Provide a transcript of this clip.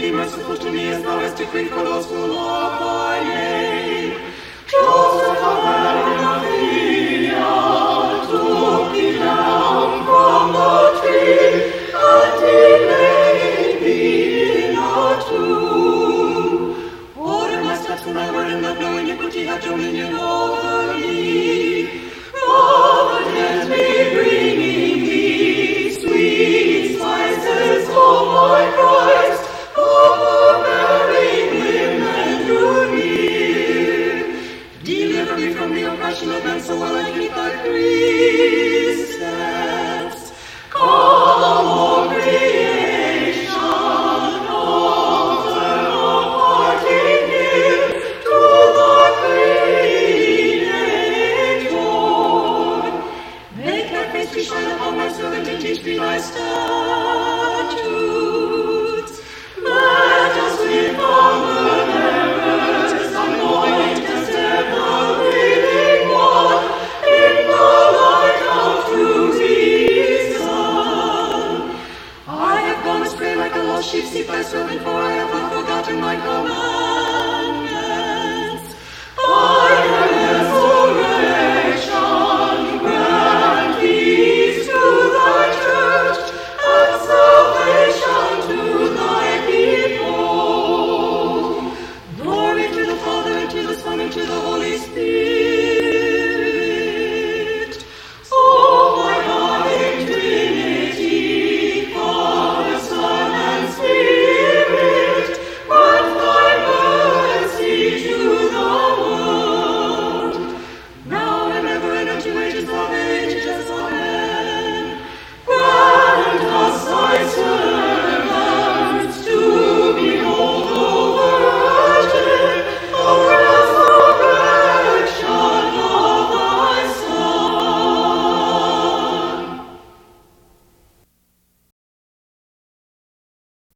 be merciful to me as thou hast decreed for those who love thy name. Joseph of Arimathea took thee down from the tree, and he laid thee in a tomb. Order my steps in thy word, and let no iniquity have dominion over me. Providence be bringing thee sweet spices, O my Christ, overbearing women drew near. Deliver me from the oppression of men, so will I keep thy precepts. Come, O creation, altar of parting near to the Creator. Make thy face to shine upon my servant, and teach me thy statutes. Let us with humble errors anoint and set the living one in the light of true reason. I have gone astray like a lost sheep, seek thy servant, for I have not forgotten thy command.